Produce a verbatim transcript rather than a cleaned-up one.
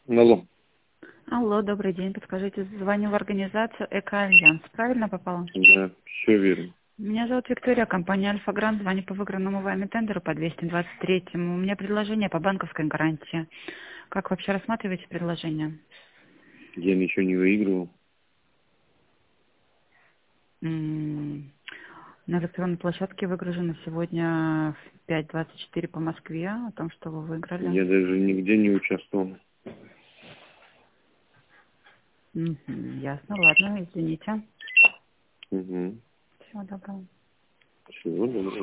Алло. Алло, добрый день. Подскажите, звоню в организацию «Эко-Альянс». Правильно попала? Да, все верно. Меня зовут Виктория, компания «Альфа-Грант». Звоню по выигранному вами тендеру по двести двадцать третьему. У меня предложение по банковской гарантии. Как вообще рассматриваете предложение? Я ничего не выигрывал. М, На электронной площадке выгружено сегодня в пять двадцать четыре по Москве о том, что вы выиграли. Я даже нигде не участвовал. Мгм, ясно, ладно, извините. Угу. Всего доброго. Всего доброго.